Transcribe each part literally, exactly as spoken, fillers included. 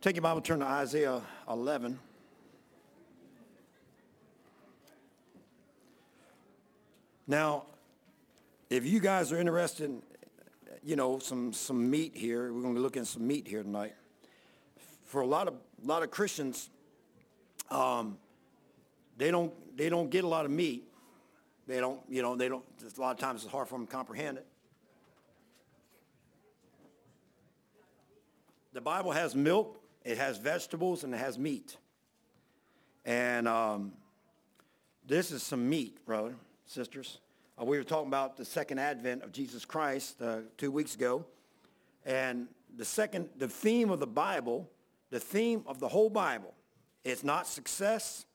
Take your Bible, turn to Isaiah eleven. Now, if you guys are interested in, you know, some, some meat here, we're going to be looking at some meat here tonight. For a lot of lot of Christians, um, they don't they don't get a lot of meat. They don't, you know, they don't. A lot of times it's hard for them to comprehend it. The Bible has milk, it has vegetables, and it has meat. And um, this is some meat, brother, sisters. Uh, we were talking about the second advent of Jesus Christ uh, two weeks ago. And the second, the theme of the Bible, the theme of the whole Bible, it's not success.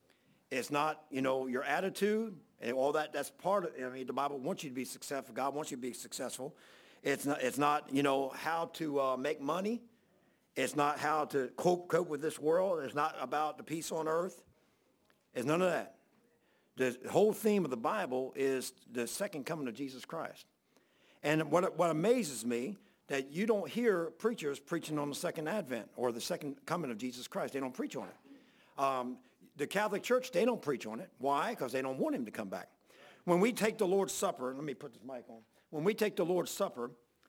It's not, you know, your attitude and all that. That's part of, I mean, the Bible wants you to be successful. God wants you to be successful. It's not, it's not you know, how to uh, make money. It's not how to cope, cope with this world. It's not about the peace on earth. It's none of that. The whole theme of the Bible is the second coming of Jesus Christ. And what, what amazes me, that you don't hear preachers preaching on the second advent or the second coming of Jesus Christ. They don't preach on it. Um, the Catholic Church, they don't preach on it. Why? Because they don't want him to come back. When we take the Lord's Supper, let me put this mic on. When we take the Lord's Supper,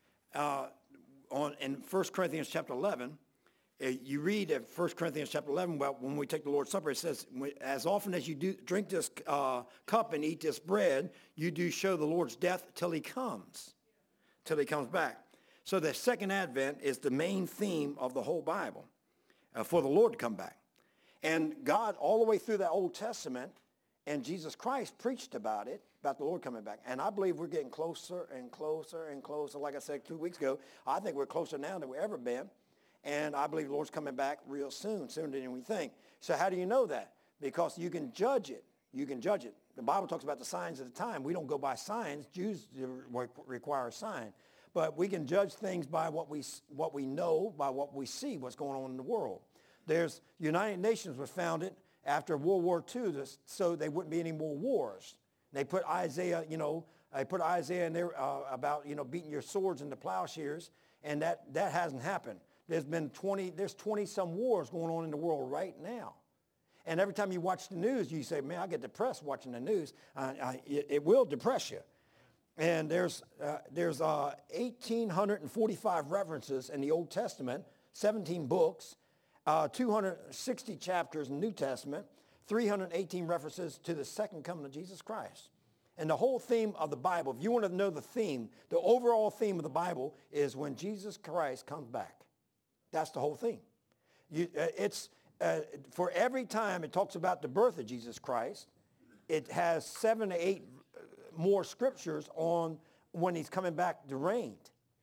uh, on in First Corinthians chapter eleven, uh, you read at First Corinthians chapter eleven, well, when we take the Lord's Supper, it says, as often as you do drink this uh, cup and eat this bread, you do show the Lord's death till he comes, till he comes back. So the second advent is the main theme of the whole Bible, uh, for the Lord to come back. And God, all the way through that Old Testament, and Jesus Christ preached about it, about the Lord coming back. And I believe we're getting closer and closer and closer. Like I said two weeks ago, I think we're closer now than we've ever been. And I believe the Lord's coming back real soon, sooner than we think. So how do you know that? Because you can judge it. You can judge it. The Bible talks about the signs of the time. We don't go by signs. Jews require a sign. But we can judge things by what we what we know, by what we see, what's going on in the world. There's United Nations was founded after World War Two, so there wouldn't be any more wars. They put Isaiah, you know, they put Isaiah in there uh, about, you know, beating your swords into plowshares, and that, that hasn't happened. There's been twenty, there's twenty-some wars going on in the world right now. And every time you watch the news, you say, man, I get depressed watching the news. Uh, I, it, it will depress you. And there's uh, there's uh, one thousand eight hundred forty-five references in the Old Testament, seventeen books, uh, two hundred sixty chapters in the New Testament, three hundred eighteen references to the second coming of Jesus Christ. And the whole theme of the Bible, if you want to know the theme, the overall theme of the Bible is when Jesus Christ comes back. That's the whole theme. You, uh, it's uh, for every time it talks about the birth of Jesus Christ, it has seven to eight more scriptures on when he's coming back to reign.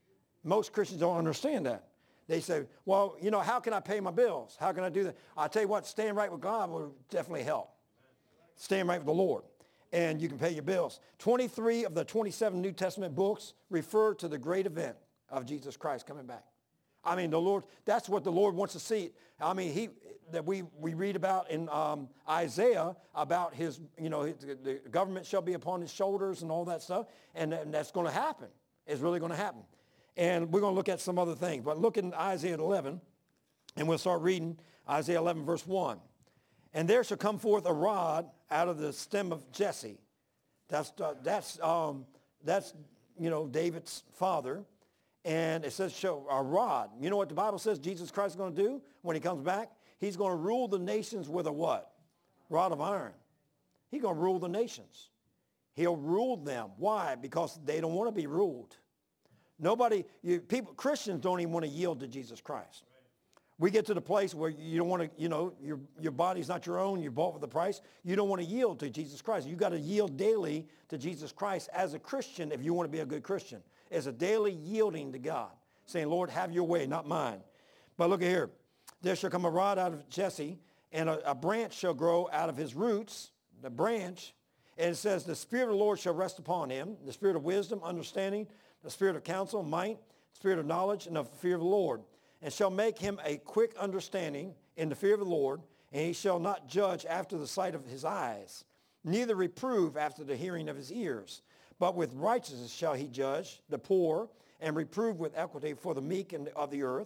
Most Christians don't understand that. They say, well, you know, how can I pay my bills? How can I do that? I'll tell you what, staying right with God will definitely help. Staying right with the Lord. And you can pay your bills. twenty-three of the twenty-seven New Testament books refer to the great event of Jesus Christ coming back. I mean, the Lord, that's what the Lord wants to see. I mean, he that we, we read about in um, Isaiah about his, you know, his, the government shall be upon his shoulders and all that stuff. And, and that's going to happen. It's really going to happen. And we're going to look at some other things. But look in Isaiah eleven, and we'll start reading Isaiah eleven, verse one. And there shall come forth a rod out of the stem of Jesse. That's, uh, that's, um, that's you know, David's father. And it says, show a rod. You know what the Bible says Jesus Christ is going to do when he comes back? He's going to rule the nations with a what? Rod of iron. He's going to rule the nations. He'll rule them. Why? Because they don't want to be ruled. Nobody, you, people, Christians don't even want to yield to Jesus Christ. We get to the place where you don't want to, you know, your, your body's not your own. You're bought with a price. You don't want to yield to Jesus Christ. You got to yield daily to Jesus Christ as a Christian if you want to be a good Christian. It's a daily yielding to God, saying, Lord, have your way, not mine. But look at here. There shall come a rod out of Jesse, and a, a branch shall grow out of his roots, the branch. And it says, the Spirit of the Lord shall rest upon him, the Spirit of wisdom, understanding, the Spirit of counsel, might, Spirit of knowledge, and of fear of the Lord. And shall make him a quick understanding in the fear of the Lord, and he shall not judge after the sight of his eyes, neither reprove after the hearing of his ears. But with righteousness shall he judge the poor, and reprove with equity for the meek of the earth.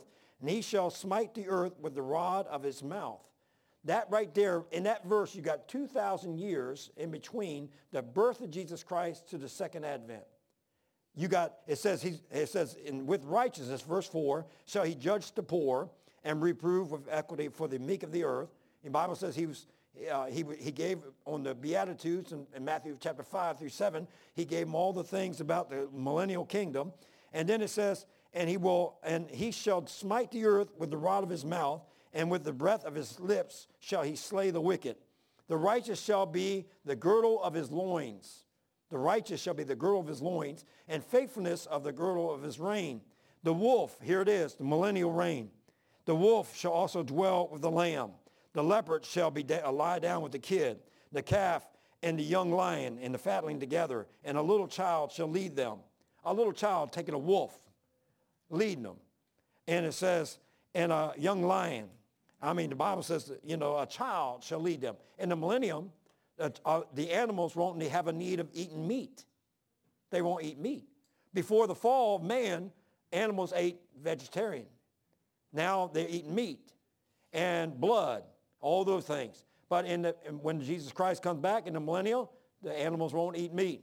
and he shall smite the earth with the rod of his mouth. That right there, in that verse, you got two thousand years in between the birth of Jesus Christ to the second advent. You got, it says, he, it says, in, with righteousness, verse four, shall he judge the poor and reprove with equity for the meek of the earth. The Bible says he was, uh, he, he gave on the Beatitudes in, in Matthew chapter five through seven, he gave him all the things about the millennial kingdom. And then it says, and he will, and he shall smite the earth with the rod of his mouth, and with the breath of his lips shall he slay the wicked. The righteous shall be the girdle of his loins. The righteous shall be the girdle of his loins, and faithfulness of the girdle of his reign. The wolf, here it is, the millennial reign. The wolf shall also dwell with the lamb. The leopard shall be da- lie down with the kid. The calf and the young lion and the fatling together, and a little child shall lead them. A little child taking a wolf, leading them. And it says, and a young lion. I mean, the Bible says, that, you know, a child shall lead them. In the millennium, uh, uh, the animals won't have a need of eating meat. They won't eat meat. Before the fall of man, animals ate vegetarian. Now they're eating meat and blood, all those things. But in the, when Jesus Christ comes back in the millennial, the animals won't eat meat.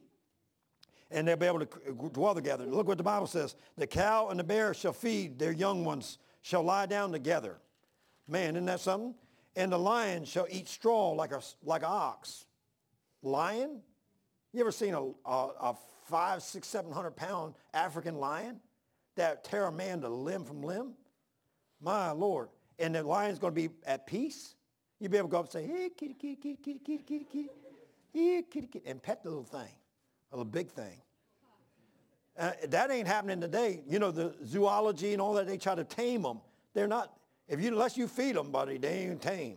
And they'll be able to dwell together. Look what the Bible says. The cow and the bear shall feed, their young ones shall lie down together. Man, isn't that something? And the lion shall eat straw like a like an ox. Lion? You ever seen a, a, a five, six, seven hundred pound African lion that tear a man to limb from limb? My Lord. And the lion's going to be at peace? You'll be able to go up and say, hey, kitty, kitty, kitty, kitty, kitty, kitty, kitty, hey, kitty, kitty, and pet the little thing, a little big thing. Uh, that ain't happening today. You know, the zoology and all that, they try to tame them. They're not, if you, unless you feed them, buddy, they ain't tame.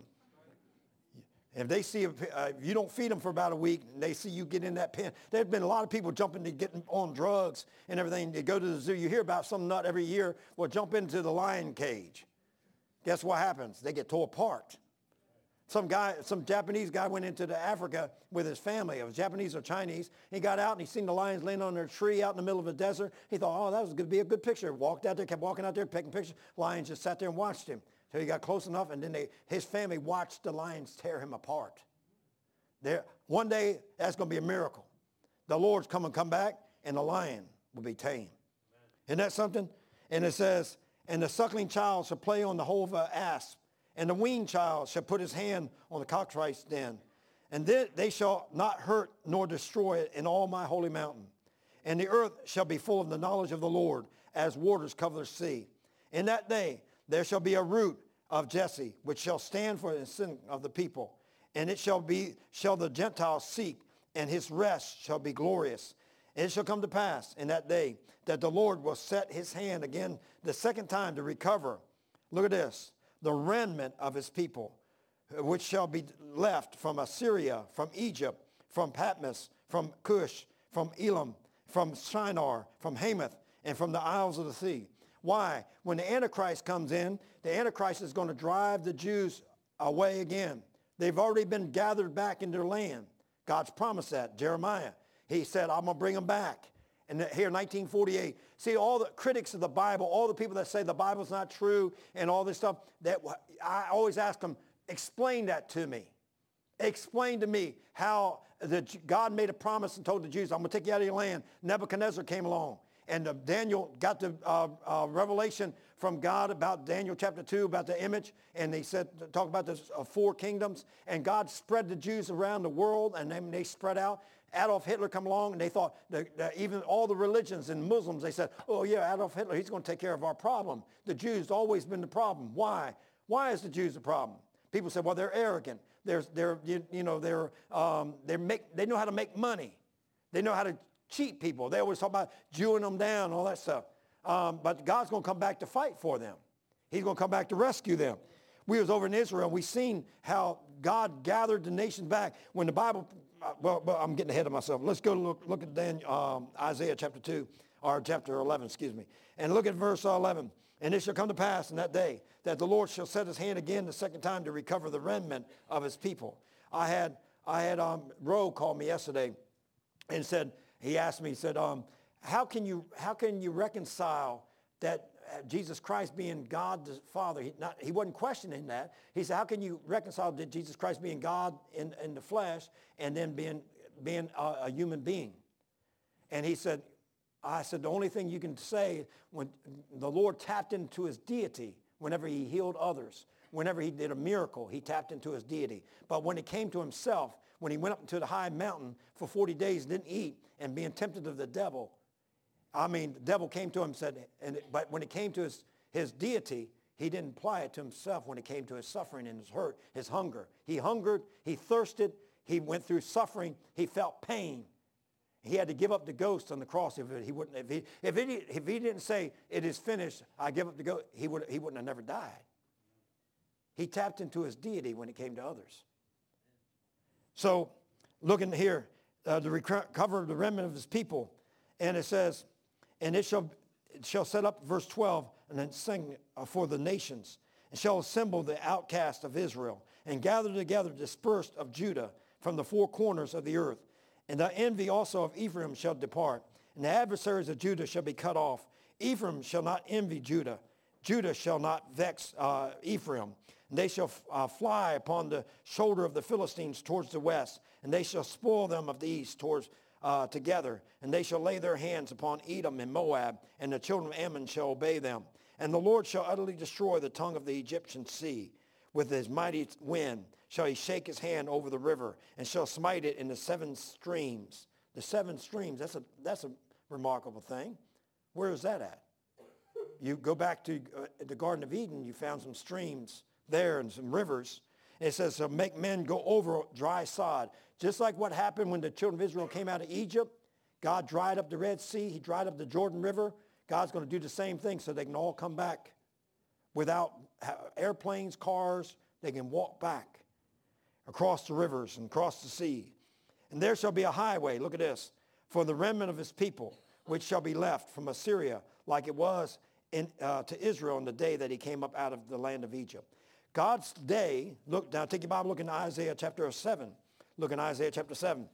If they see, uh, if you don't feed them for about a week, and they see you get in that pen. There's been a lot of people jumping to get on drugs and everything. They go to the zoo. You hear about some nut every year will jump into the lion cage. Guess what happens? They get tore apart. Some guy, some Japanese guy went into the Africa with his family. It was Japanese or Chinese. He got out and he seen the lions laying on their tree out in the middle of the desert. He thought, oh, that was going to be a good picture. Walked out there, kept walking out there, taking pictures. Lions just sat there and watched him. So he got close enough, and then they, his family watched the lions tear him apart. There, one day, that's going to be a miracle. The Lord's come and come back, and the lion will be tamed. Isn't that something? And it says, and the suckling child shall play on the hole of an asp, and the weaned child shall put his hand on the cockatrice den. And then they shall not hurt nor destroy it in all my holy mountain. And the earth shall be full of the knowledge of the Lord, as waters cover the sea. In that day there shall be a root of Jesse, which shall stand for the sin of the people. And it shall be, shall the Gentiles seek, and his rest shall be glorious. And it shall come to pass in that day that the Lord will set his hand again the second time to recover. Look at this. The remnant of his people, which shall be left from Assyria, from Egypt, from Patmos, from Cush, from Elam, from Shinar, from Hamath, and from the isles of the sea. Why? When the Antichrist comes in, the Antichrist is going to drive the Jews away again. They've already been gathered back in their land. God's promised that. Jeremiah, he said, I'm going to bring them back. And here, nineteen forty-eight, see all the critics of the Bible, all the people that say the Bible's not true and all this stuff, that I always ask them, explain that to me. Explain to me how the, God made a promise and told the Jews, I'm going to take you out of your land. Nebuchadnezzar came along. And uh, Daniel got the uh, uh, revelation from God about Daniel chapter two, about the image. And they said, talk about the uh, four kingdoms. And God spread the Jews around the world, and then they spread out. Adolf Hitler come along, and they thought, that, that even all the religions and Muslims, they said, oh yeah, Adolf Hitler, he's going to take care of our problem. The Jews always been the problem. Why? Why is the Jews the problem? People say, well, they're arrogant. They're, they're you, you know, they're, um, they're make, they know how to make money. They know how to cheat people. They always talk about Jewing them down and all that stuff. Um, but God's going to come back to fight for them. He's going to come back to rescue them. We was over in Israel, and we seen how God gathered the nations back. When the Bible, well, well I'm getting ahead of myself. Let's go look, look at then, um, Isaiah chapter two, or chapter eleven, excuse me. And look at verse eleven. And it shall come to pass in that day that the Lord shall set his hand again the second time to recover the remnant of his people. I had, I had um, Roe called me yesterday and said, he asked me, he said, um, how can you, how can you reconcile that Jesus Christ being God the Father. He, not, he wasn't questioning that. He said, how can you reconcile Jesus Christ being God in, in the flesh and then being, being a, a human being? And he said, I said, the only thing you can say when the Lord tapped into his deity whenever he healed others, whenever he did a miracle, he tapped into his deity. But when it came to himself, when he went up into the high mountain for forty days and didn't eat and being tempted of the devil, I mean, the devil came to him and said, and it, but when it came to his, his deity, he didn't apply it to himself when it came to his suffering and his hurt, his hunger. He hungered, he thirsted, he went through suffering, he felt pain. He had to give up the ghost on the cross. If he wouldn't, if he, if he, if he didn't say, it is finished, I give up the ghost, he, would, he wouldn't have never died. He tapped into his deity when it came to others. So, looking here, uh, the recover of the remnant of his people, and it says, and it shall, it shall set up, verse twelve, and then sing uh, for the nations, and shall assemble the outcast of Israel, and gather together dispersed of Judah from the four corners of the earth. And the envy also of Ephraim shall depart, and the adversaries of Judah shall be cut off. Ephraim shall not envy Judah. Judah shall not vex uh, Ephraim. And they shall uh, fly upon the shoulder of the Philistines towards the west, and they shall spoil them of the east towards uh, together. And they shall lay their hands upon Edom and Moab, and the children of Ammon shall obey them. And the Lord shall utterly destroy the tongue of the Egyptian sea. With his mighty wind shall he shake his hand over the river, and shall smite it in the seven streams. The seven streams, that's a, that's a remarkable thing. Where is that at? You go back to uh, the Garden of Eden, you found some streams there and some rivers. It says, so make men go over dry sod. Just like what happened when the children of Israel came out of Egypt. God dried up the Red Sea. He dried up the Jordan River. God's going to do the same thing so they can all come back without airplanes, cars. They can walk back across the rivers and across the sea. And there shall be a highway, look at this, for the remnant of his people, which shall be left from Assyria, like it was in, uh, to Israel in the day that he came up out of the land of Egypt. God's day, look now, take your Bible, look in Isaiah chapter seven. Look in Isaiah chapter seven.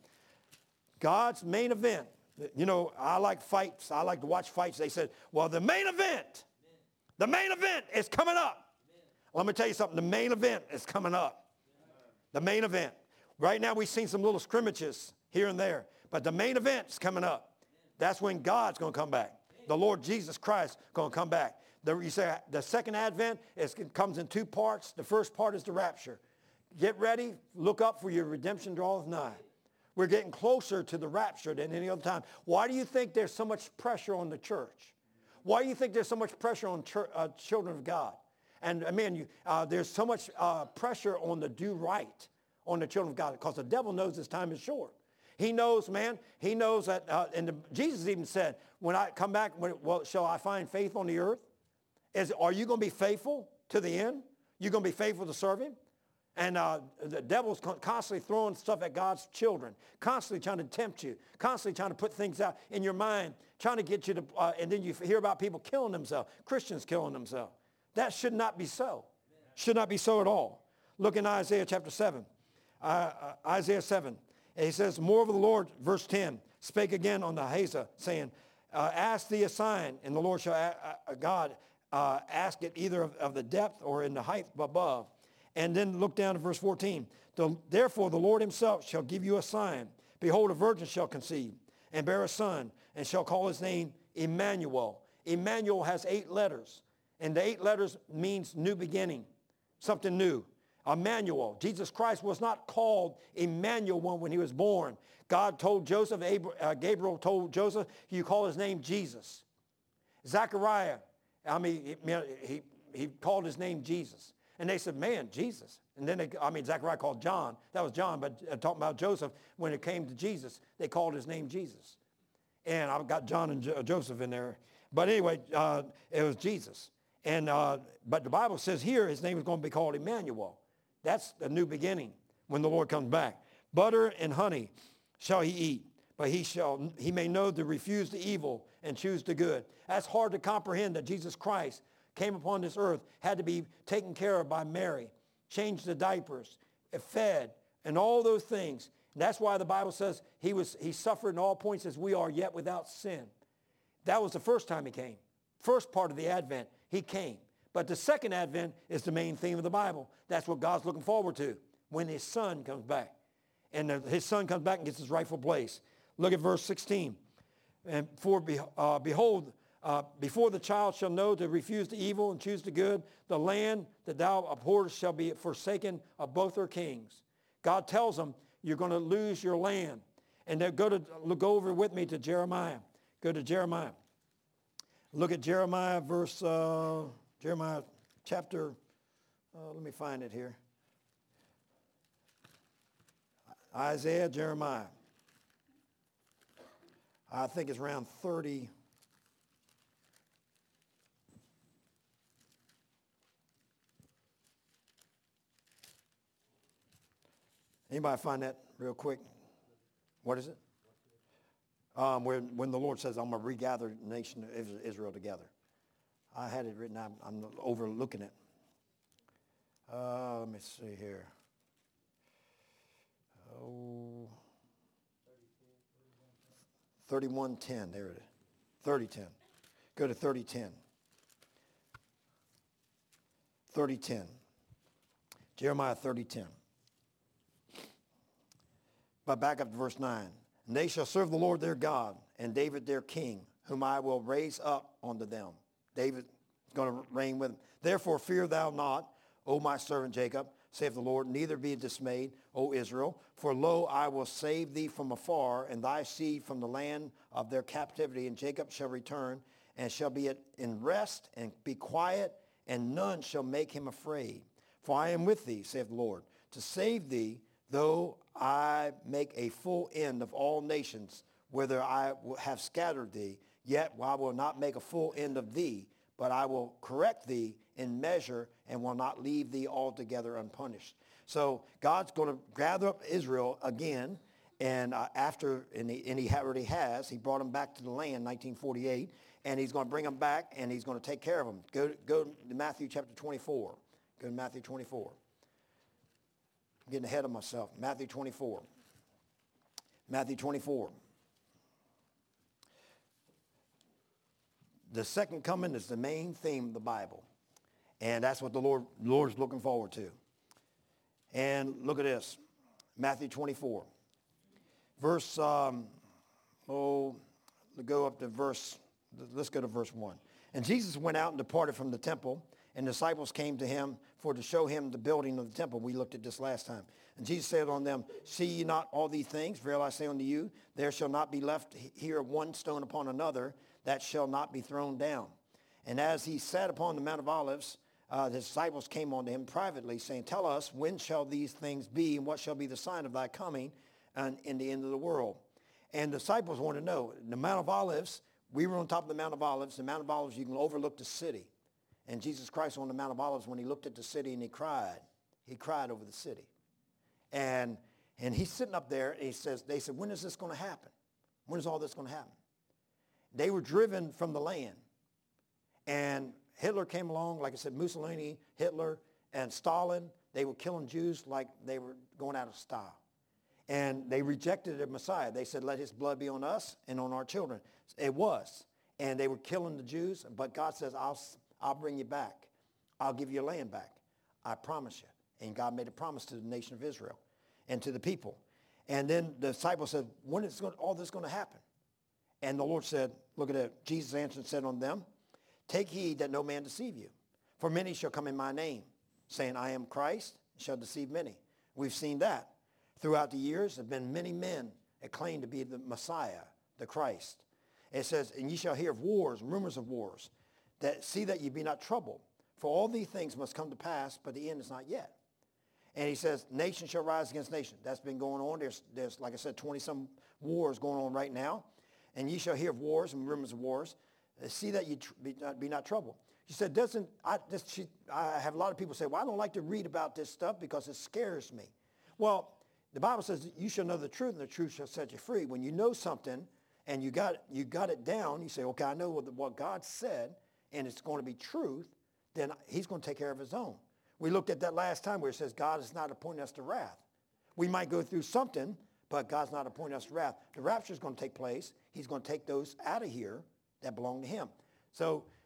God's main event. You know, I like fights. I like to watch fights. They said, well, the main event, the main event is coming up. Let me tell you something. The main event is coming up. The main event. Right now we've seen some little scrimmages here and there. But the main event is coming up. That's when God's going to come back. The Lord Jesus Christ is going to come back. The, you say the second advent is, it comes in two parts. The first part is the rapture. Get ready. Look up, for your redemption draweth nigh. We're getting closer to the rapture than any other time. Why do you think there's so much pressure on the church? Why do you think there's so much pressure on church, uh, children of God? And I mean, you, uh, there's so much uh, pressure on the do right on the children of God, because the devil knows his time is short. He knows, man, he knows that, uh, and the, Jesus even said, when I come back, when, well, shall I find faith on the earth? Is, are you going to be faithful to the end? You're going to be faithful to serve him? And uh, the devil's constantly throwing stuff at God's children, constantly trying to tempt you, constantly trying to put things out in your mind, trying to get you to, uh, and then you hear about people killing themselves, Christians killing themselves. That should not be so. Should not be so at all. Look in Isaiah chapter seven. Uh, uh, Isaiah seven. And he says, more of the Lord, verse ten, spake again on the Ahazah, saying, uh, ask thee a sign, and the Lord shall, uh, God, uh, ask it either of, of the depth or in the height above. And then look down to verse fourteen. The, Therefore the Lord himself shall give you a sign. Behold, a virgin shall conceive and bear a son, and shall call his name Emmanuel. Emmanuel has eight letters. And the eight letters means new beginning, something new. Emmanuel. Jesus Christ was not called Emmanuel when he was born. God told Joseph, Gabriel told Joseph, you call his name Jesus. Zechariah, I mean, he, he called his name Jesus. And they said, man, Jesus. And then, they, I mean, Zechariah called John. That was John, but uh, talking about Joseph, when it came to Jesus, they called his name Jesus. And I've got John and jo- Joseph in there. But anyway, uh, it was Jesus. And uh, but the Bible says here his name is going to be called Emmanuel. That's the new beginning when the Lord comes back. Butter and honey shall he eat, but he shall he may know to refuse the evil and choose the good. That's hard to comprehend, that Jesus Christ came upon this earth, had to be taken care of by Mary, changed the diapers, fed, and all those things. And that's why the Bible says he was he suffered in all points as we are, yet without sin. That was the first time he came. first part of the Advent. He came. But the second Advent is the main theme of the Bible. That's what God's looking forward to, when his son comes back. And the, his son comes back and gets his rightful place. Look at verse sixteen. And for uh, behold, uh, before the child shall know to refuse the evil and choose the good, the land that thou abhorrest shall be forsaken of both her kings. God tells them, you're going to lose your land. And then go to go over with me to Jeremiah. Go to Jeremiah. Look at Jeremiah verse, uh, Jeremiah chapter, uh, let me find it here. Isaiah, Jeremiah. I think it's around thirty. Anybody find that real quick? What is it? Um, where, when the Lord says, I'm going to regather the nation of Israel together. I had it written, I'm, I'm overlooking it. Uh, let me see here. Oh, thirty-one ten, there it is. thirty ten. Go to thirty ten. thirty ten. Jeremiah thirty ten. But back up to verse nine. And they shall serve the Lord their God, and David their king, whom I will raise up unto them. David is going to reign with them. Therefore fear thou not, O my servant Jacob, saith the Lord, neither be dismayed, O Israel. For lo, I will save thee from afar, and thy seed from the land of their captivity. And Jacob shall return, and shall be in rest, and be quiet, and none shall make him afraid. For I am with thee, saith the Lord, to save thee, though I make a full end of all nations, whither I have scattered thee, yet I will not make a full end of thee, but I will correct thee in measure and will not leave thee altogether unpunished. So God's going to gather up Israel again, and uh, after, and he, and he already has, he brought them back to the land in nineteen forty-eight, and he's going to bring them back, and he's going to take care of them. Go, go to Matthew chapter twenty-four. Go to Matthew twenty-four. I'm getting ahead of myself. Matthew twenty-four. Matthew twenty-four. The second coming is the main theme of the Bible. And that's what the Lord Lord's looking forward to. And look at this. Matthew twenty-four. Verse, um, oh, go up to verse, let's go to verse one. And Jesus went out and departed from the temple, and disciples came to him for to show him the building of the temple. We looked at this last time. And Jesus said unto them, see ye not all these things? Verily I say unto you, there shall not be left here one stone upon another that shall not be thrown down. And as he sat upon the Mount of Olives, uh, the disciples came unto him privately, saying, tell us, when shall these things be, and what shall be the sign of thy coming and in the end of the world? And the disciples want to know. The Mount of Olives, we were on top of the Mount of Olives. The Mount of Olives, you can overlook the city. And Jesus Christ on the Mount of Olives, when he looked at the city and he cried, he cried over the city. And, and he's sitting up there, and he says, they said, when is this going to happen? When is all this going to happen? They were driven from the land. And Hitler came along, like I said, Mussolini, Hitler, and Stalin. They were killing Jews like they were going out of style. And they rejected the Messiah. They said, let his blood be on us and on our children. It was. And they were killing the Jews. But God says, I'll, I'll bring you back. I'll give your land back. I promise you. And God made a promise to the nation of Israel and to the people. And then the disciples said, when is all this going to happen? And the Lord said, look at it. Jesus answered and said unto them, take heed that no man deceive you. For many shall come in my name, saying, I am Christ, and shall deceive many. We've seen that. Throughout the years, there have been many men that claim to be the Messiah, the Christ. It says, and ye shall hear of wars, rumors of wars, that see that ye be not troubled. For all these things must come to pass, but the end is not yet. And he says, nation shall rise against nation. That's been going on. There's, there's like I said, twenty-some wars going on right now. And ye shall hear of wars and rumors of wars. Uh, see that ye tr- be, not, be not troubled. She said, doesn't, I, this, she, I have a lot of people say, well, I don't like to read about this stuff because it scares me. Well, the Bible says you shall know the truth, and the truth shall set you free. When you know something and you got, you got it down, you say, okay, I know what, what God said, and it's going to be truth, then he's going to take care of his own. We looked at that last time where it says God is not appointing us to wrath. We might go through something, but God's not appointing us to wrath. The rapture is going to take place. He's going to take those out of here that belong to him. So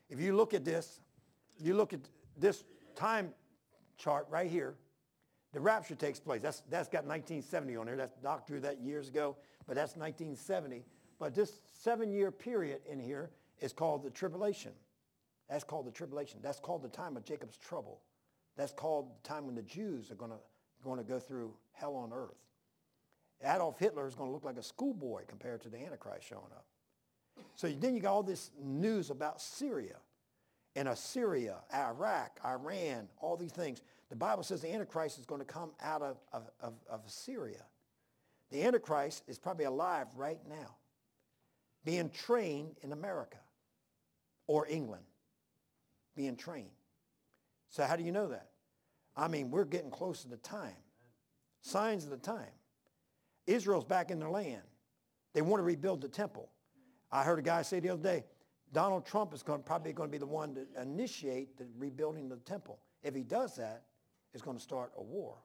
If you look at this, you look at this time chart right here, the rapture takes place. That's, that's got nineteen seventy on there. That's Doc drew that years ago, but that's nineteen seventy. But this seven-year period in here is called the tribulation. That's called the tribulation. That's called the time of Jacob's trouble. That's called the time when the Jews are going to going to go through hell on earth. Adolf Hitler is going to look like a schoolboy compared to the Antichrist showing up. So then you got all this news about Syria and Assyria, Iraq, Iran, all these things. The Bible says the Antichrist is going to come out of, of, of, of Assyria. The Antichrist is probably alive right now, being trained in America or England, being trained. So how do you know that? I mean, we're getting close to the time. Signs of the time. Israel's back in their land. They want to rebuild the temple. I heard a guy say the other day, Donald Trump is going, probably going to be the one to initiate the rebuilding of the temple. If he does that, it's going to start a war.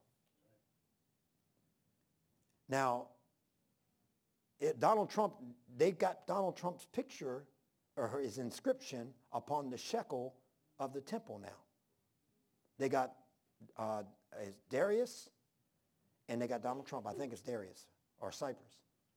Now, it, Donald Trump, they've got Donald Trump's picture or his inscription upon the shekel of the temple now. They got uh, Darius, and they got Donald Trump. I think it's Darius or Cyprus.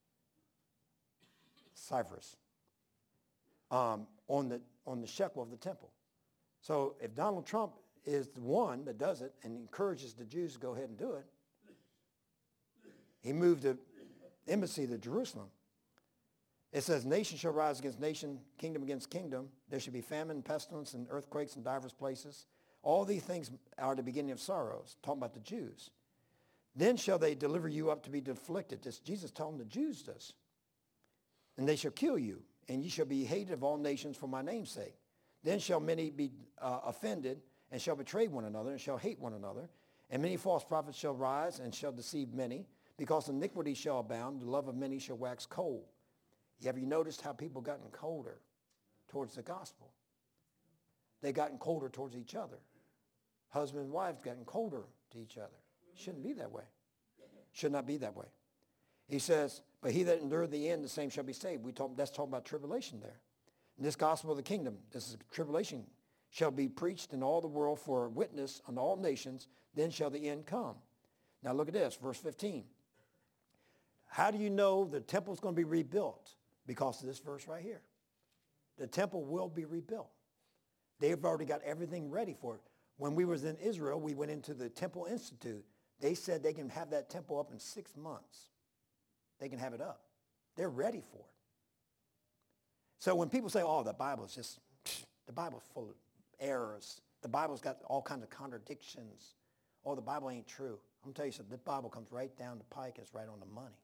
Cyprus. Um, on the on the shekel of the temple. So if Donald Trump is the one that does it and encourages the Jews to go ahead and do it, he moved the embassy to Jerusalem. It says, nation shall rise against nation, kingdom against kingdom. There shall be famine, pestilence, and earthquakes in divers places. All these things are the beginning of sorrows, talking about the Jews. Then shall they deliver you up to be afflicted. This Jesus telling the Jews this. And they shall kill you, and ye shall be hated of all nations for my name's sake. Then shall many be uh, offended, and shall betray one another, and shall hate one another. And many false prophets shall rise, and shall deceive many. Because iniquity shall abound, the love of many shall wax cold. Have you noticed how people gotten colder towards the gospel? They gotten colder towards each other. Husband and wives gotten colder to each other. Shouldn't be that way. Should not be that way. He says, but he that endureth the end, the same shall be saved. We talk, that's talking about tribulation there. And this gospel of the kingdom, this is tribulation, shall be preached in all the world for a witness unto all nations, then shall the end come. Now look at this, verse fifteen. How do you know the temple's going to be rebuilt? Because of this verse right here. The temple will be rebuilt. They've already got everything ready for it. When we was in Israel, we went into the Temple Institute. They said they can have that temple up in six months. They can have it up. They're ready for it. So when people say, oh, the Bible's just, the Bible's full of errors. The Bible's got all kinds of contradictions. Oh, the Bible ain't true. I'm going to tell you something. The Bible comes right down the pike. It's right on the money.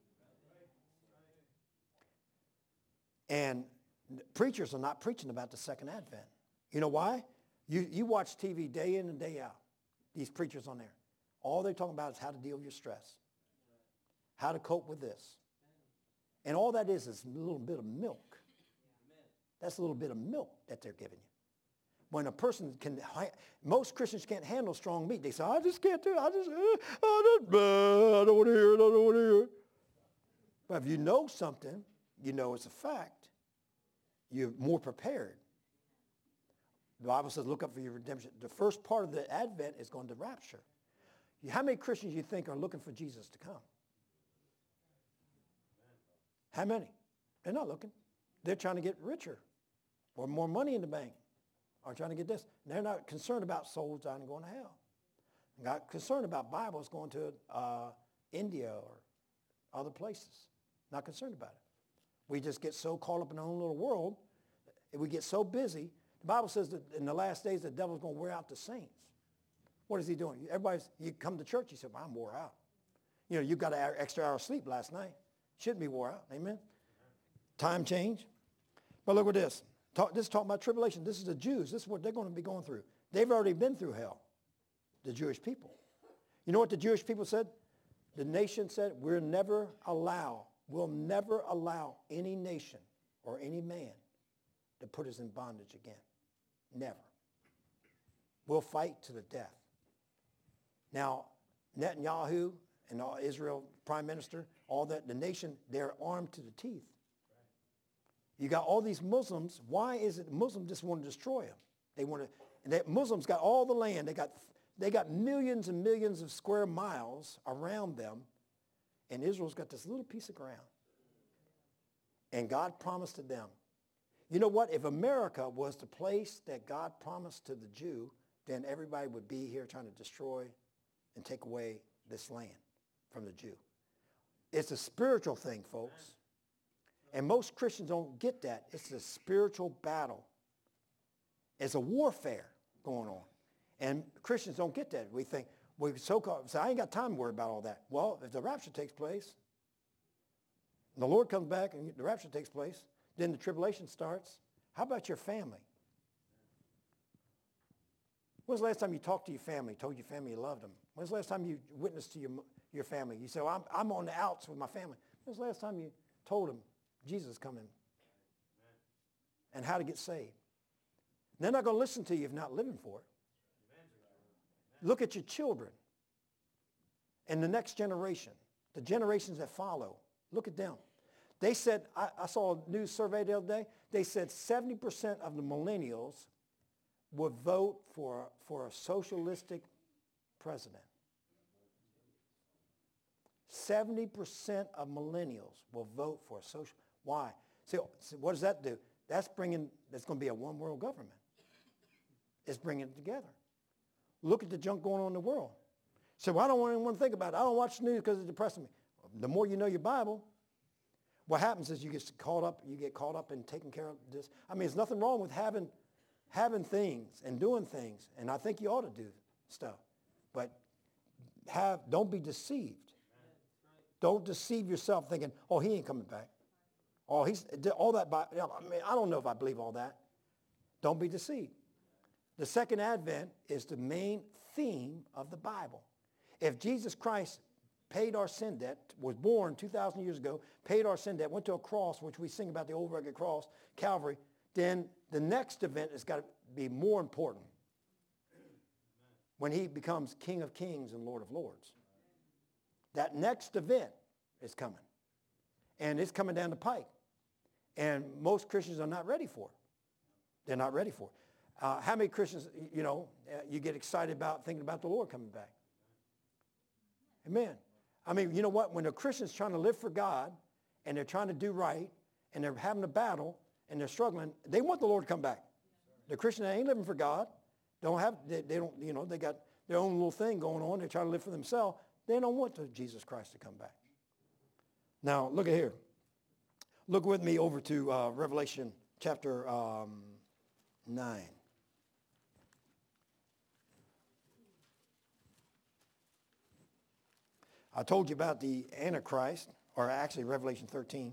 And preachers are not preaching about the second advent. You know why? You, you watch T V day in and day out. These preachers on there. All they're talking about is how to deal with your stress. How to cope with this. And all that is is a little bit of milk. That's a little bit of milk that they're giving you. When a person can, most Christians can't handle strong meat. They say, I just can't do it. I just, uh, I just, uh, I don't want to hear it. I don't want to hear it. But if you know something, you know it's a fact. You're more prepared. The Bible says, look up for your redemption. The first part of the Advent is going to rapture. How many Christians do you think are looking for Jesus to come? How many? They're not looking. They're trying to get richer or more money in the bank or trying to get this. They're not concerned about souls dying and going to hell. They're not concerned about Bibles going to uh, India or other places. Not concerned about it. We just get so caught up in our own little world. We get so busy. The Bible says that in the last days, the devil's going to wear out the saints. What is he doing? Everybody's, you come to church, you say, well, I'm wore out. You know, you got an extra hour of sleep last night. Shouldn't be wore out. Amen? Time change. But look at this. Talk, this is talking about tribulation. This is the Jews. This is what they're going to be going through. They've already been through hell, the Jewish people. You know what the Jewish people said? The nation said, we'll never allow, we'll never allow any nation or any man to put us in bondage again. Never. We'll fight to the death. Now, Netanyahu and all Israel prime minister, all that, the nation, they're armed to the teeth. You got all these Muslims. Why is it Muslims just want to destroy them? They want to, and that Muslims got all the land. They got, they got millions and millions of square miles around them, and Israel's got this little piece of ground. And God promised to them. You know what? If America was the place that God promised to the Jew, then everybody would be here trying to destroy and take away this land from the Jew. It's a spiritual thing, folks. And most Christians don't get that. It's a spiritual battle. It's a warfare going on. And Christians don't get that. We think, we so-called, say, I ain't got time to worry about all that. Well, if the rapture takes place, and the Lord comes back and the rapture takes place, then the tribulation starts. How about your family? When's the last time you talked to your family, told your family you loved them? When's the last time you witnessed to your, your family? You say, well, I'm, I'm on the outs with my family. When's the last time you told them Jesus is coming and how to get saved? They're not going to listen to you if you're not living for it. Look at your children and the next generation, the generations that follow. Look at them. They said, I, I saw a news survey the other day, they said seventy percent of the millennials would vote for, for a socialistic president. seventy percent of millennials will vote for a social. Why? See, see, what does that do? That's bringing, that's going to be a one world government. It's bringing it together. Look at the junk going on in the world. So well, I don't want anyone to think about it. I don't watch the news because it's depressing me. The more you know your Bible, what happens is you get caught up, you get caught up in taking care of this. I mean, there's nothing wrong with having, having things and doing things, and I think you ought to do stuff. But have, don't be deceived. Don't deceive yourself thinking, oh, he ain't coming back. Oh, he's, all that, I mean, I don't know if I believe all that. Don't be deceived. The second advent is the main theme of the Bible. If Jesus Christ paid our sin debt, was born two thousand years ago, paid our sin debt, went to a cross, which we sing about the old rugged cross, Calvary, then the next event has got to be more important when he becomes King of Kings and Lord of Lords. That next event is coming, and it's coming down the pike, and most Christians are not ready for it. They're not ready for it. Uh, how many Christians, you know, uh, you get excited about thinking about the Lord coming back? Amen. I mean, you know what? When a Christian's trying to live for God and they're trying to do right and they're having a battle and they're struggling, they want the Lord to come back. The Christian that ain't living for God, don't have, they, they don't, you know, they got their own little thing going on. They're trying to live for themselves. They don't want the Jesus Christ to come back. Now, look at here. Look with me over to uh, Revelation chapter um, nine. I told you about the Antichrist, or actually Revelation thirteen.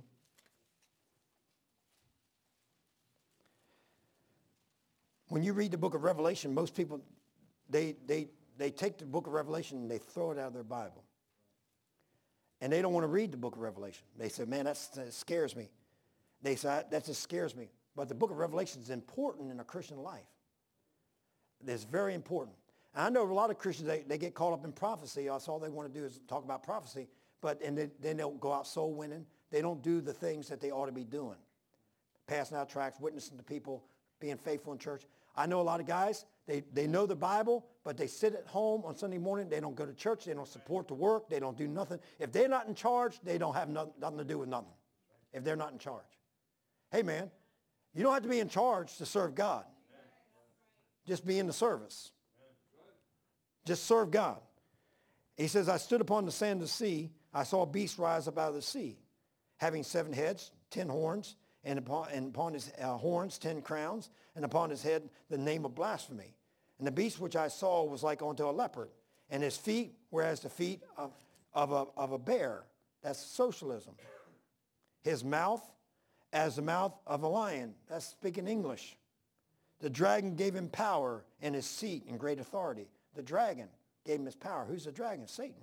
When you read the book of Revelation, most people, they, they, they take the book of Revelation and they throw it out of their Bible. And they don't want to read the book of Revelation. They say, man, that's, that scares me. They say, that just scares me. But the book of Revelation is important in a Christian life. It's very important. I know a lot of Christians, they, they get caught up in prophecy. That's all they want to do is talk about prophecy. But and they, they don't go out soul winning. They don't do the things that they ought to be doing. Passing out tracts, witnessing to people, being faithful in church. I know a lot of guys, they, they know the Bible, but they sit at home on Sunday morning. They don't go to church. They don't support the work. They don't do nothing. If they're not in charge, they don't have nothing, nothing to do with nothing if they're not in charge. Hey, man, you don't have to be in charge to serve God. Just be in the service. Just serve God. He says, I stood upon the sand of the sea. I saw a beast rise up out of the sea, having seven heads, ten horns, and upon, and upon his uh, horns ten crowns, and upon his head the name of blasphemy. And the beast which I saw was like unto a leopard, and his feet were as the feet of, of, a, of a bear. That's socialism. His mouth as the mouth of a lion. That's speaking English. The dragon gave him power and his seat and great authority. The dragon gave him his power. Who's the dragon? Satan.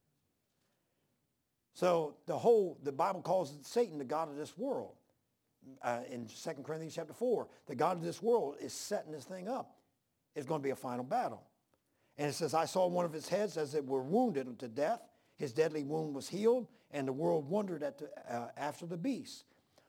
So the whole, the Bible calls Satan the god of this world. Uh, in Second Corinthians chapter four, the god of this world is setting this thing up. It's going to be a final battle. And it says, I saw one of his heads as it were wounded unto death. His deadly wound was healed, and the world wondered at the, uh, after the beast.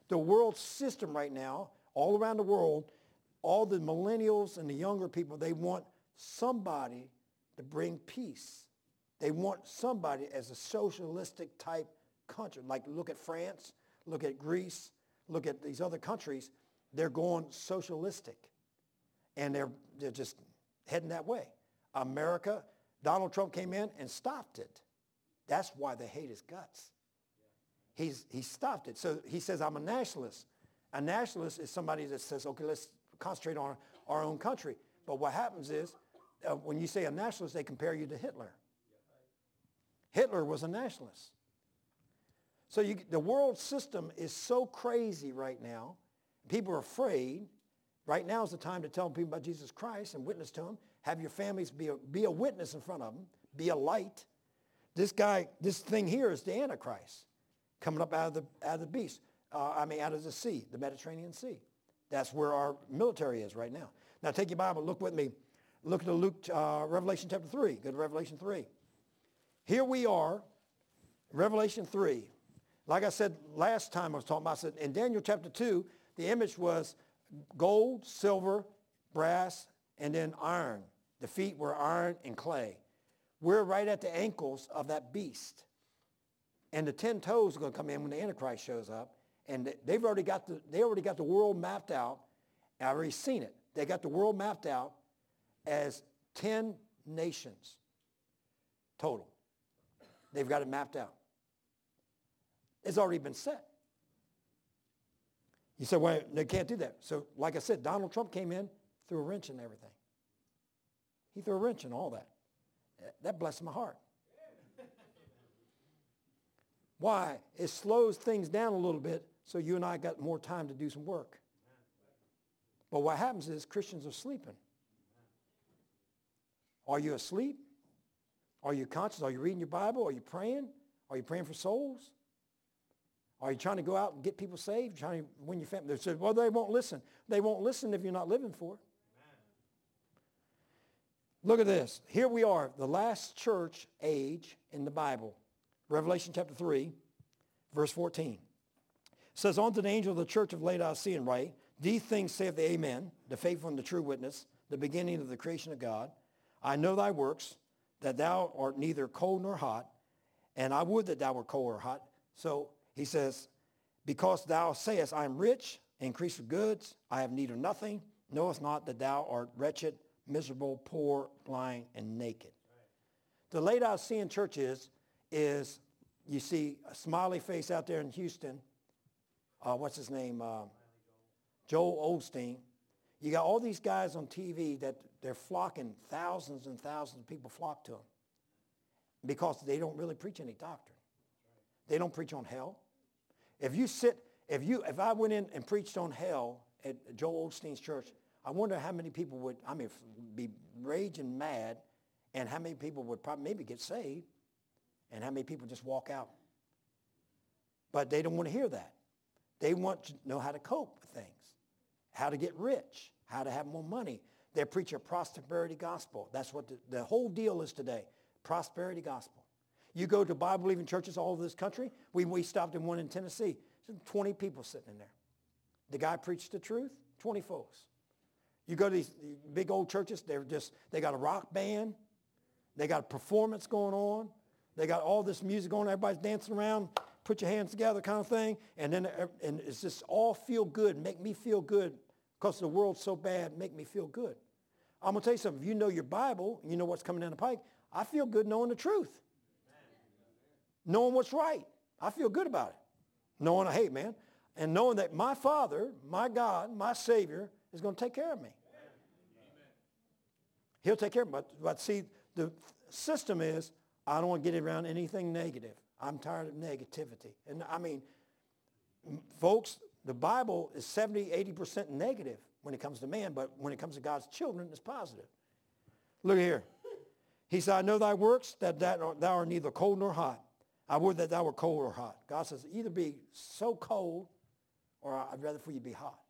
The world system right now, all around the world, all the millennials and the younger people, they want somebody to bring peace. They want somebody as a socialistic type country. Like look at France, look at Greece, look at these other countries. They're going socialistic. And they're, they're just heading that way. America, Donald Trump came in and stopped it. That's why they hate his guts. He's, he stopped it. So he says, I'm a nationalist. A nationalist is somebody that says, okay, let's concentrate on our own country. But what happens is, uh, when you say a nationalist, they compare you to Hitler. Hitler was a nationalist. So you, the world system is so crazy right now. People are afraid. Right now is the time to tell people about Jesus Christ and witness to them. Have your families be a, be a witness in front of them. Be a light. This guy, this thing here is the Antichrist coming up out of the, out of the beast. Uh, I mean, out of the sea, the Mediterranean Sea. That's where our military is right now. Now take your Bible, look with me. Look at Luke, uh, Revelation chapter three. Go to Revelation three. Here we are, Revelation three. Like I said last time I was talking about, I said in Daniel chapter two, the image was gold, silver, brass, and then iron. The feet were iron and clay. We're right at the ankles of that beast. And the ten toes are going to come in when the Antichrist shows up. And they've already got the, they already got the world mapped out. I've already seen it. They got the world mapped out as ten nations total. They've got it mapped out. It's already been set. You say, well, they can't do that. So like I said, Donald Trump came in, threw a wrench in everything. He threw a wrench in all that. That blessed my heart. Why? It slows things down a little bit so you and I got more time to do some work. But what happens is Christians are sleeping. Are you asleep? Are you conscious? Are you reading your Bible? Are you praying? Are you praying for souls? Are you trying to go out and get people saved? Trying to win your family? They said, well, they won't listen. They won't listen if you're not living for it. Look at this. Here we are, the last church age in the Bible. Revelation chapter three, verse fourteen. It says, unto the angel of the church of Laodicea write, these things saith the Amen, the faithful and the true witness, the beginning of the creation of God. I know thy works, that thou art neither cold nor hot, and I would that thou wert cold or hot. So he says, because thou sayest, I am rich, increase of goods, I have need of nothing, knowest not that thou art wretched, miserable, poor, blind, and naked. The Laodicean church is, is you see a smiley face out there in Houston. Uh, what's his name? Uh, Joel Osteen. You got all these guys on T V that they're flocking, thousands and thousands of people flock to them because they don't really preach any doctrine. They don't preach on hell. If you sit, if you, if I went in and preached on hell at Joel Osteen's church, I wonder how many people would, I mean, be raging mad, and how many people would probably maybe get saved, and how many people just walk out. But they don't want to hear that. They want to know how to cope with things, how to get rich, how to have more money. They preach a prosperity gospel. That's what the, the whole deal is today, prosperity gospel. You go to Bible-believing churches all over this country. We, we stopped in one in Tennessee. There's twenty people sitting in there. The guy preached the truth, twenty folks. You go to these big old churches, they're just, they got a rock band. They got a performance going on. They got all this music going on. Everybody's dancing around, put your hands together kind of thing. And then and it's just all feel good, make me feel good because the world's so bad, make me feel good. I'm going to tell you something. If you know your Bible, you know what's coming down the pike, I feel good knowing the truth. Knowing what's right. I feel good about it. Knowing I hate, man. And knowing that my Father, my God, my Savior is going to take care of me. He'll take care of me. But, but see, the system is, I don't want to get around anything negative. I'm tired of negativity. And I mean, folks, the Bible is seventy, eighty percent negative when it comes to man, but when it comes to God's children, it's positive. Look here. He said, I know thy works, that, that thou art neither cold nor hot. I would that thou were cold or hot. God says, either be so cold, or I'd rather for you be hot.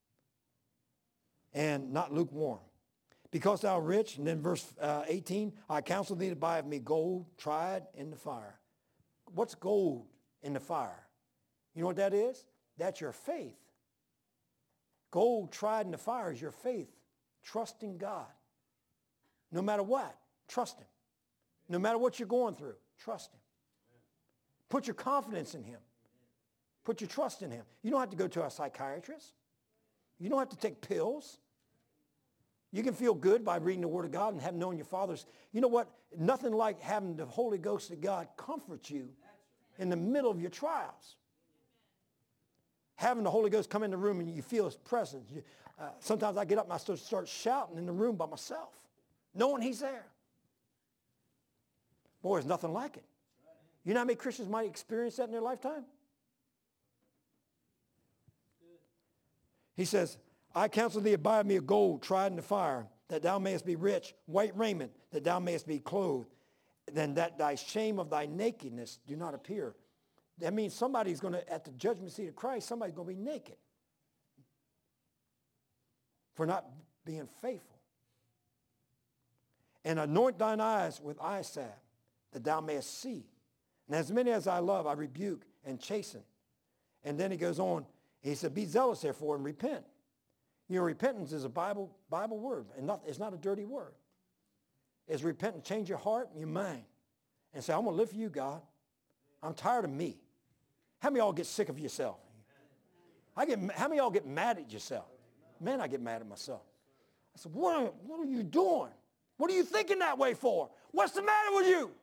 And not lukewarm. Because thou art rich, and then verse uh, eighteen, I counsel thee to buy of me gold tried in the fire. What's gold in the fire? You know what that is? That's your faith. Gold tried in the fire is your faith. Trusting God. No matter what, trust him. No matter what you're going through, trust him. Put your confidence in him. Put your trust in him. You don't have to go to a psychiatrist. You don't have to take pills. You can feel good by reading the Word of God and have known your Father's. You know what? Nothing like having the Holy Ghost of God comfort you in the middle of your trials. Having the Holy Ghost come in the room and you feel his presence. You, uh, sometimes I get up and I start, start shouting in the room by myself, knowing he's there. Boy, there's nothing like it. You know how many Christians might experience that in their lifetime? He says, I counsel thee, abide me of gold, tried in the fire, that thou mayest be rich, white raiment, that thou mayest be clothed, then that thy shame of thy nakedness do not appear. That means somebody's going to, at the judgment seat of Christ, somebody's going to be naked for not being faithful. And anoint thine eyes with eye salve, that thou mayest see. And as many as I love, I rebuke and chasten. And then he goes on, he said, be zealous therefore and repent. You know, repentance is a Bible, Bible word, and not, it's not a dirty word. It's repentance, change your heart and your mind, and say, I'm going to live for you, God. I'm tired of me. How many of y'all get sick of yourself? I get, how many of y'all get mad at yourself? Man, I get mad at myself. I said, what are, what are you doing? What are you thinking that way for? What's the matter with you?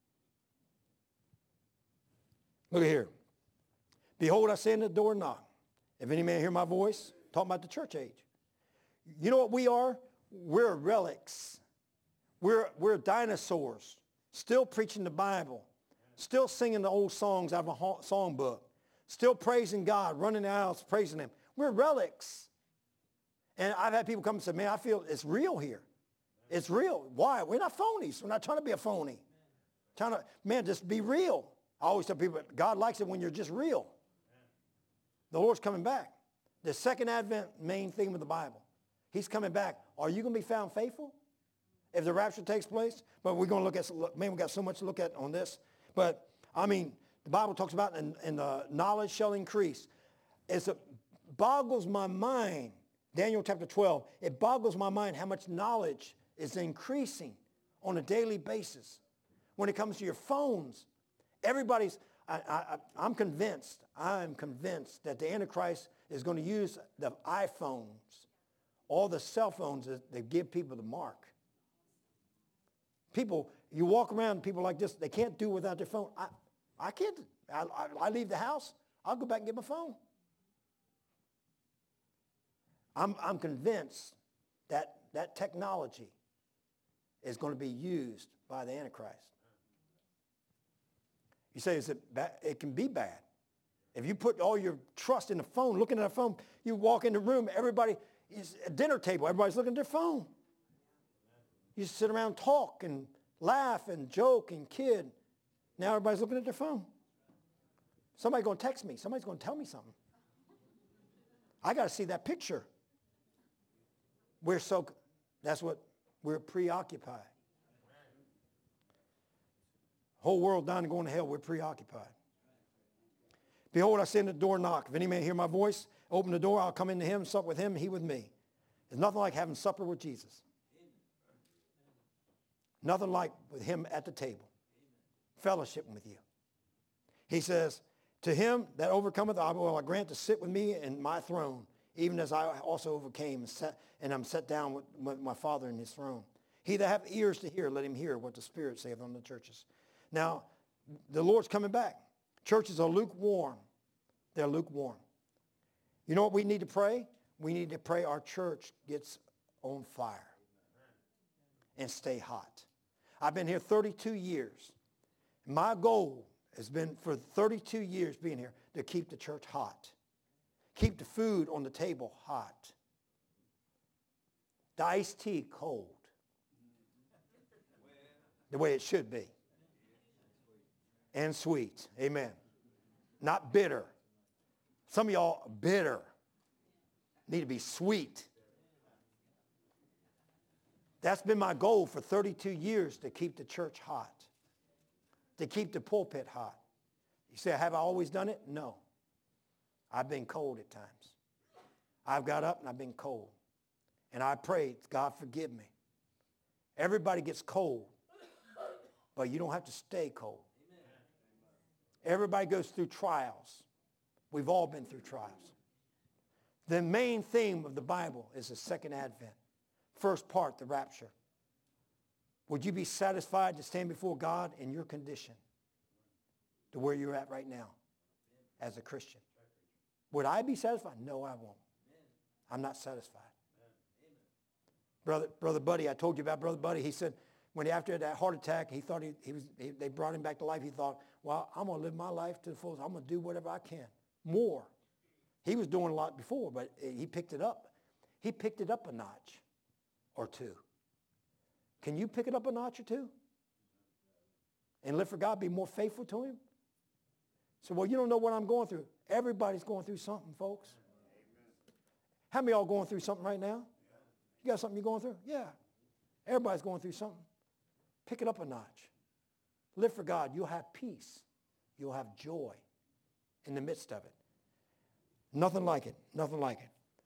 Look at here. Behold, I stand at the door and knock. If any man hear my voice, talking about the church age. You know what we are? We're relics. We're, we're dinosaurs, still preaching the Bible, still singing the old songs out of a songbook, still praising God, running the aisles, praising him. We're relics. And I've had people come and say, man, I feel it's real here. It's real. Why? We're not phonies. We're not trying to be a phony. Trying to, man, just be real. I always tell people, God likes it when you're just real. The Lord's coming back. The second advent, main theme of the Bible. He's coming back. Are you going to be found faithful if the rapture takes place? But we're going to look at, man, we got so much to look at on this. But, I mean, the Bible talks about, and, and the knowledge shall increase. It's a, boggles my mind, Daniel chapter twelve, it boggles my mind how much knowledge is increasing on a daily basis. When it comes to your phones, everybody's, I, I, I'm convinced, I'm convinced that the Antichrist is going to use the iPhones, all the cell phones that they give people the mark. People, you walk around, people like this, they can't do without their phone. I, I can't, I, I, I leave the house, I'll go back and get my phone. I'm, I'm convinced that that technology is going to be used by the Antichrist. You say, is it bad? It can be bad. If you put all your trust in the phone, looking at a phone, you walk in the room, everybody is at dinner table, everybody's looking at their phone. You sit around and talk and laugh and joke and kid. Now everybody's looking at their phone. Somebody's going to text me. Somebody's going to tell me something. I got to see that picture. We're so, that's what, we're preoccupied. Whole world down and going to hell, we're preoccupied. Behold, I stand at the door and knock. If any man hear my voice, open the door, I'll come into him, sup with him, he with me. There's nothing like having supper with Jesus. Nothing like with him at the table, fellowshipping with you. He says, to him that overcometh, I will grant to sit with me in my throne, even as I also overcame and, sat, and I'm set down with, with my Father in his throne. He that hath ears to hear, let him hear what the Spirit saith unto the churches. Now, the Lord's coming back. Churches are lukewarm. They're lukewarm. You know what we need to pray? We need to pray our church gets on fire and stay hot. I've been here thirty-two years. My goal has been for thirty-two years being here to keep the church hot. Keep the food on the table hot. The iced tea cold. The way it should be. And sweet. Amen. Not bitter. Some of y'all are bitter. Need to be sweet. That's been my goal for thirty-two years, to keep the church hot. To keep the pulpit hot. You say, have I always done it? No. I've been cold at times. I've got up and I've been cold. And I prayed, God, forgive me. Everybody gets cold, but you don't have to stay cold. Everybody goes through trials. We've all been through trials. The main theme of the Bible is the second advent. First part, the rapture. Would you be satisfied to stand before God in your condition to where you're at right now as a Christian? Would I be satisfied? No, I won't. I'm not satisfied. Brother, Brother Buddy, I told you about Brother Buddy. He said when he, after that heart attack, he thought he, he was, he, they brought him back to life. He thought, well, I'm going to live my life to the fullest. I'm going to do whatever I can. More. He was doing a lot before, but he picked it up. He picked it up a notch or two. Can you pick it up a notch or two? And live for God, be more faithful to him? So, well, you don't know what I'm going through. Everybody's going through something, folks. How many of y'all going through something right now? You got something you're going through? Yeah. Everybody's going through something. Pick it up a notch. Live for God. You'll have peace. You'll have joy in the midst of it. Nothing like it. Nothing like it.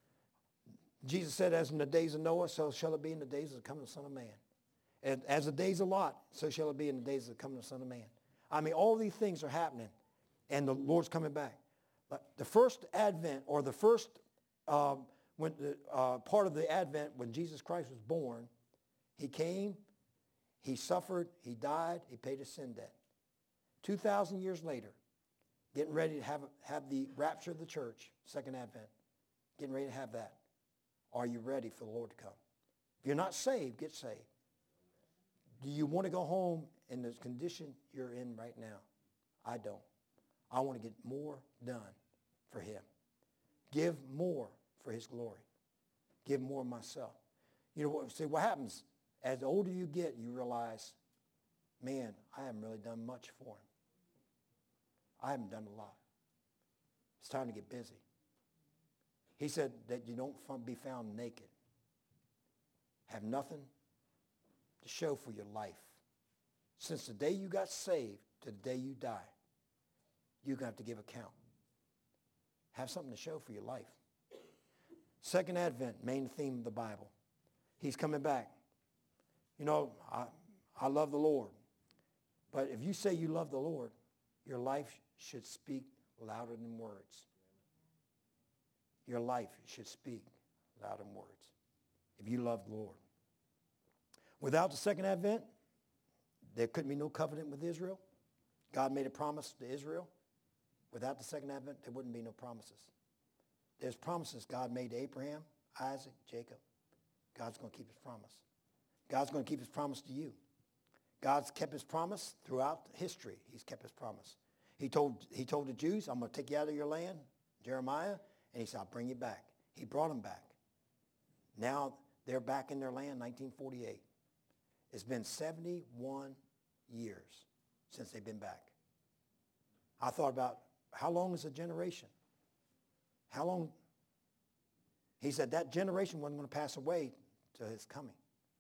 Jesus said, as in the days of Noah, so shall it be in the days of the coming of the Son of Man. And as the days of Lot, so shall it be in the days of the coming of the Son of Man. I mean, all these things are happening, and the Lord's coming back. But the first advent, or the first um, when the, uh, part of the advent when Jesus Christ was born, he came, he suffered, he died, he paid his sin debt. two thousand years later, getting ready to have, have the rapture of the church, second advent, getting ready to have that. Are you ready for the Lord to come? If you're not saved, get saved. Do you want to go home in the condition you're in right now? I don't. I want to get more done for him. Give more for his glory. Give more of myself. You know what? See, what happens? As the older you get, you realize, man, I haven't really done much for him. I haven't done a lot. It's time to get busy. He said that you don't be found naked. Have nothing to show for your life. Since the day you got saved to the day you die, you're going to have to give account. Have something to show for your life. Second Advent, main theme of the Bible. He's coming back. You know, I, I love the Lord. But if you say you love the Lord, your life should speak louder than words. Your life should speak louder than words if you love the Lord. Without the second advent, there couldn't be no covenant with Israel. God made a promise to Israel. Without the second advent, there wouldn't be no promises. There's promises God made to Abraham, Isaac, Jacob. God's going to keep his promise. God's going to keep his promise to you. God's kept his promise throughout history. He's kept his promise. He told, he told the Jews, I'm going to take you out of your land, Jeremiah, and he said, I'll bring you back. He brought them back. Now they're back in their land, nineteen forty-eight. It's been seventy-one years since they've been back. I thought about how long is a generation? How long? He said that generation wasn't going to pass away to his coming.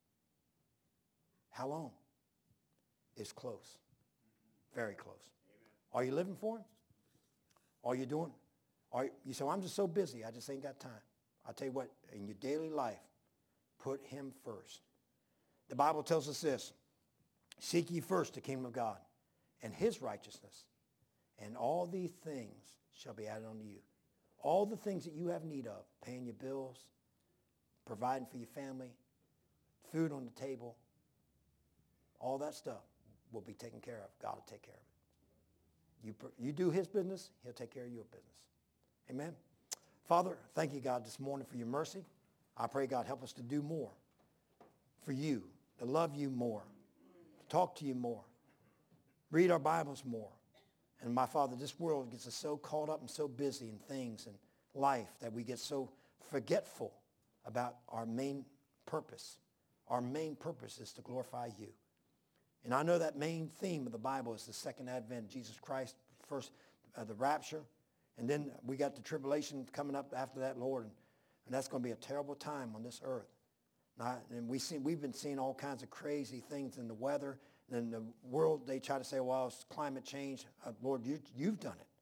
How long? It's close. Very close. Amen. Are you living for him? Are you doing? Are you, you say, well, I'm just so busy. I just ain't got time. I'll tell you what, in your daily life, put him first. The Bible tells us this. Seek ye first the kingdom of God and his righteousness, and all these things shall be added unto you. All the things that you have need of, paying your bills, providing for your family, food on the table, all that stuff will be taken care of. God will take care of it. You, you do his business, he'll take care of your business. Amen. Father, thank you, God, this morning for your mercy. I pray, God, help us to do more for you, to love you more, to talk to you more, read our Bibles more. And my Father, this world gets us so caught up and so busy in things and life that we get so forgetful about our main purpose. Our main purpose is to glorify you. And I know that main theme of the Bible is the second advent, Jesus Christ, first uh, the rapture. And then we got the tribulation coming up after that, Lord. And, and that's going to be a terrible time on this earth. Now, and we see, we've been seeing all kinds of crazy things in the weather. And in the world, they try to say, well, it's climate change. Uh, Lord, you, you've done it.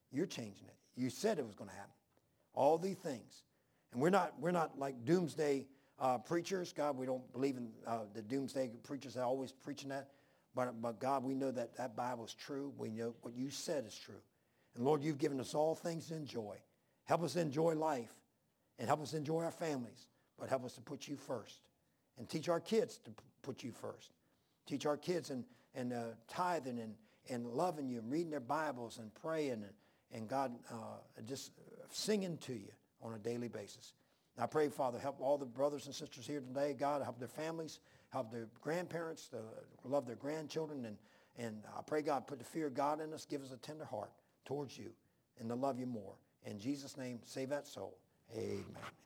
You're changing it. You said it was going to happen. All these things. And we're not, we're not like doomsday uh, preachers. God, we don't believe in uh, the doomsday preachers that are always preaching that. But, but God, we know that that Bible is true. We know what you said is true. And Lord, you've given us all things to enjoy. Help us enjoy life and help us enjoy our families. But help us to put you first. And teach our kids to put you first. Teach our kids and, and uh, tithing and, and loving you and reading their Bibles and praying and, and God, uh, just singing to you on a daily basis. And I pray, Father, help all the brothers and sisters here today. God, help their families, help their grandparents, to love their grandchildren. And, and I pray, God, put the fear of God in us. Give us a tender heart towards you and to love you more. In Jesus' name, save that soul. Amen.